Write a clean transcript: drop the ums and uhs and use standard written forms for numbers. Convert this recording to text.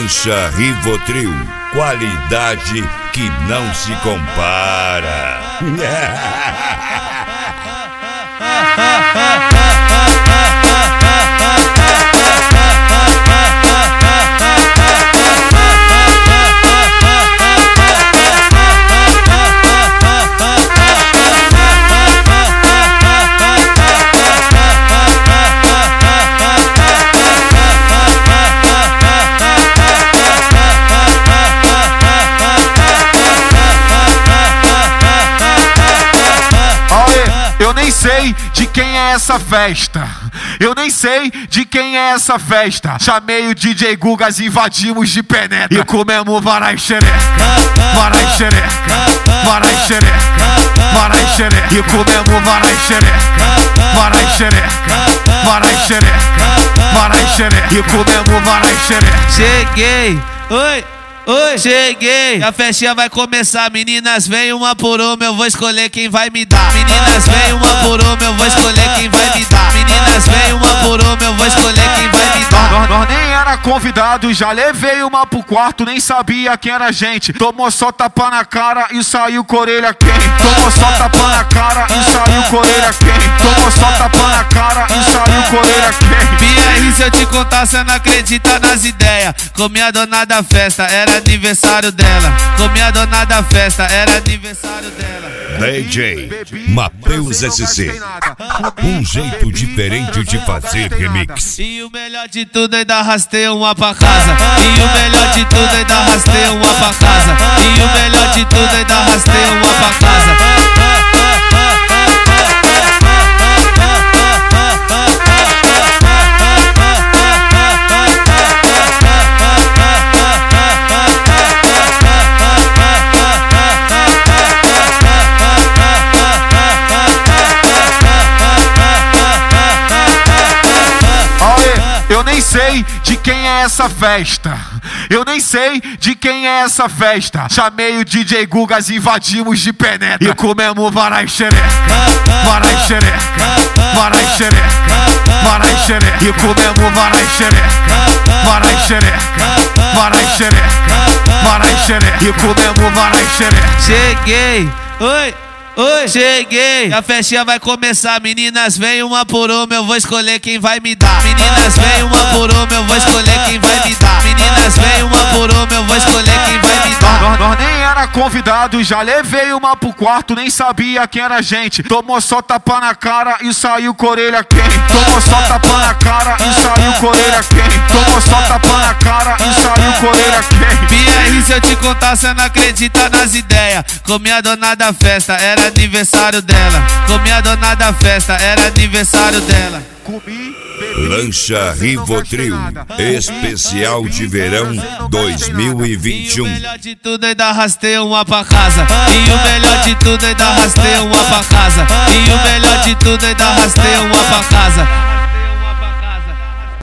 Lancha Rivotril, qualidade que não se compara. Eu nem sei de quem é essa festa. Eu nem sei de quem é essa festa. Chamei o DJ Gugas, invadimos de penetra e comemos varai xereca, varai xereca, varai xereca, varai xereca. E comemos varai xereca, varai xereca, varai xereca, varai xereca. E comemos varai xereca. Cheguei, oi. Oi, cheguei, a festinha vai começar. Meninas, vem uma por uma, eu vou escolher quem vai me dar. Meninas, vem uma por uma, eu vou escolher quem vai me dar. Meninas, vem uma por uma, eu vou escolher quem vai me dar. Nós nem era convidado, já levei uma pro quarto, nem sabia quem era a gente. Tomou só tapa na cara e saiu com a orelha quente. Tomou só tapa na cara e saiu com a orelha quente. Tomou só tapa na cara e saiu com a orelha quente. BR, se eu te contar, cê não acredita nas ideias. Comi a dona da festa, era aniversário dela. Comi a dona da festa, era aniversário dela. DJ Matheus SC, um jeito diferente de fazer remix. E o melhor de tudo, ainda arrastei uma pra casa. E o melhor de tudo, ainda arrastei uma pra casa. E o melhor de tudo, ainda arrastei uma pra casa. Eu nem sei de quem é essa festa. Eu nem sei de quem é essa festa. Chamei o DJ Gugas, invadimos de penetra e comemos varai xereca, varai xereca, varai xereca, varai xereca. E comemos varai xereca, varai xereca, varai xereca, varai xereca. E comemos varai xereca. Cheguei, oi. Oi, cheguei, a festinha vai começar. Meninas, vem uma por uma, eu vou escolher quem vai me dar. Meninas, vem uma por uma, eu vou escolher quem vai me dar. Meninas, vem uma por uma, eu vou escolher quem vai me dar. Nós nem era convidado, já levei uma pro quarto, nem sabia quem era a gente. Tomou só tapa na cara e saiu com a orelha quente. Tomou só tapa na cara e saiu com a orelha quente. Tomou só tapa na cara e saiu com a orelha quente. BR, se eu te contar, cê não acredita nas ideias. Comi a dona da festa, era aniversário dela. Comi a dona da festa, era aniversário dela. Comi, bebi, Lancha Rivotril, especial de verão 2021. E o melhor de tudo, ainda arrastei uma pra casa. E o melhor de tudo, ainda arrastei uma pra casa. E o melhor de tudo, ainda arrastei uma pra casa.